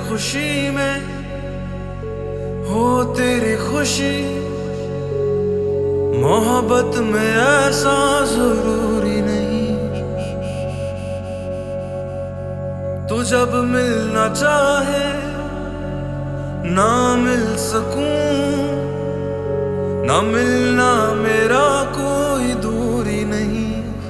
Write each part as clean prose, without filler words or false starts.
खुशी में हो तेरी खुशी, मोहब्बत में ऐसा जरूरी नहीं। तू जब मिलना चाहे ना मिल सकूं, ना मिलना मेरा कोई दूरी नहीं।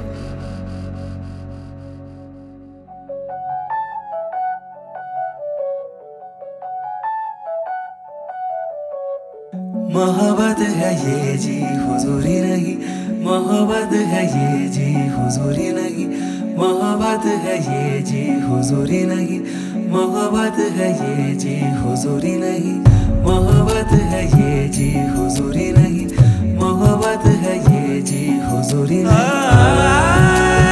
मोहब्बत है ये जी हुजूरी नहीं, मोहब्बत है ये जी हुजूरी नहीं, मोहब्बत है ये जी हुजूरी नहीं, मोहब्बत है ये जी हुजूरी नहीं, मोहब्बत है ये जी हुजूरी नहीं, मोहब्बत है ये जी हुजूरी नहीं।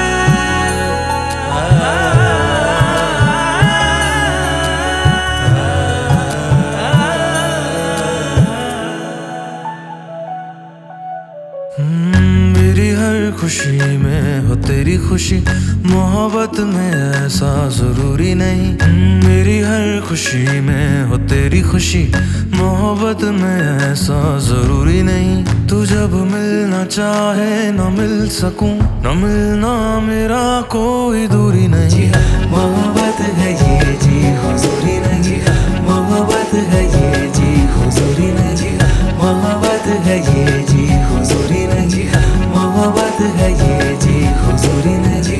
मेरी हर खुशी में हो तेरी खुशी, मोहब्बत में ऐसा जरूरी नहीं। मेरी हर खुशी में हो तेरी खुशी, मोहब्बत में ऐसा जरूरी नहीं। तू जब मिलना चाहे ना मिल सकूं, ना मिलना मेरा कोई दूरी नहीं। मोहब्बत है ये जी हुजूरी नहीं, मोहब्बत है ये जी हुजूरी नहीं, मोहब्बत है ये जी हुजूरी नहीं, मोहब्बत है ये जी हुजूरी नहीं।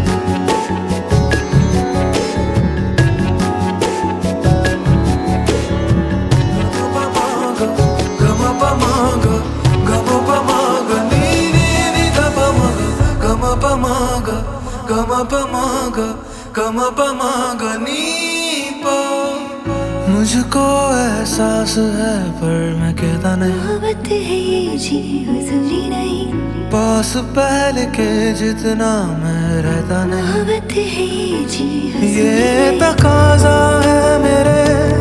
मुझको एहसास है पर मैं कहता नहीं। मोहब्बत है ये जी हुजूरी नहीं, पास पहले के जितना मैं रहता नहीं। मोहब्बत है ये जी हुजूरी ये नहीं। तकाजा है मेरे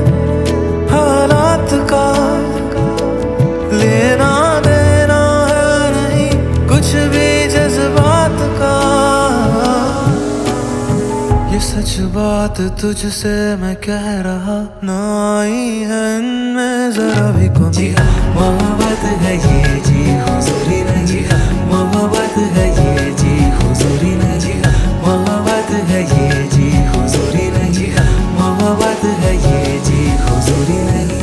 हालात का, लेना देना है नहीं कुछ भी जज्बात का। ये सच बात तुझसे मैं कह रहा, ना आई है इनमें जरा भी कमी। मोहब्बत है ये जी हुजूरी नहीं, मोहब्बत है ये जी हुजूरी नहीं, मोहब्बत है ये जी हुजूरी नहीं, मोहब्बत है ये जी हुजूरी नहीं।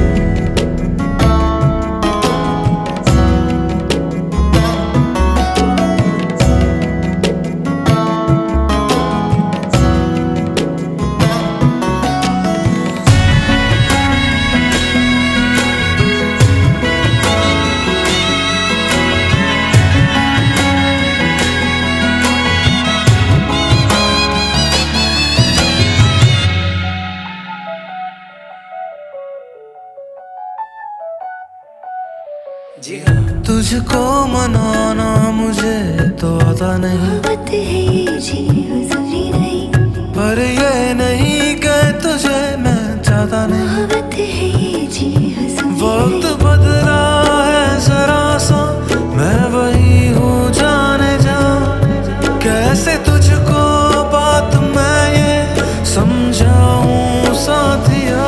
तुझको मनाना मुझे तो आता नहीं, मोहब्बत है ये जी हुजूरी नहीं, पर ये नहीं कि तुझे मैं चाहता नहीं। मोहब्बत है ये जी हुजूरी वक्त नहीं। बदला है जरा सा, मैं वही हूँ जाने जा। कैसे तुझको बात मैं ये समझाऊं साथिया,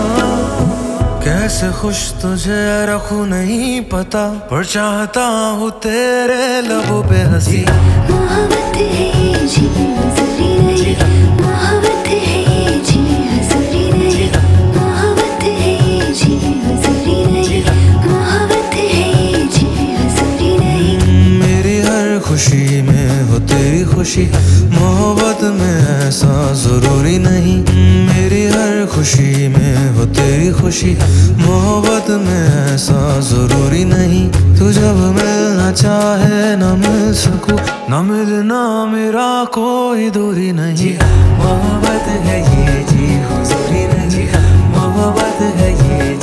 कैसे खुश तुझे रखूं नहीं पता, पर चाहता हूँ तेरे लबों पे हंसी। मोहब्बत है ये जी हुजूरी नहीं, मोहब्बत है ये जी हुजूरी नहीं, मोहब्बत है ये जी हुजूरी नहीं, मोहब्बत है ये जी हुजूरी नहीं। मेरी हर खुशी में हो तेरी खुशी, मोहब्बत में ऐसा जरूरी नहीं। मेरी हर खुशी में हो तेरी खुशी, मोहब्बत में ऐसा जरूरी नहीं। तू जब मिलना चाहे ना मिल सकूं, ना मिलना मेरा कोई दूरी नहीं। मोहब्बत है ये जी हुजूरी नहीं, मोहब्बत है ये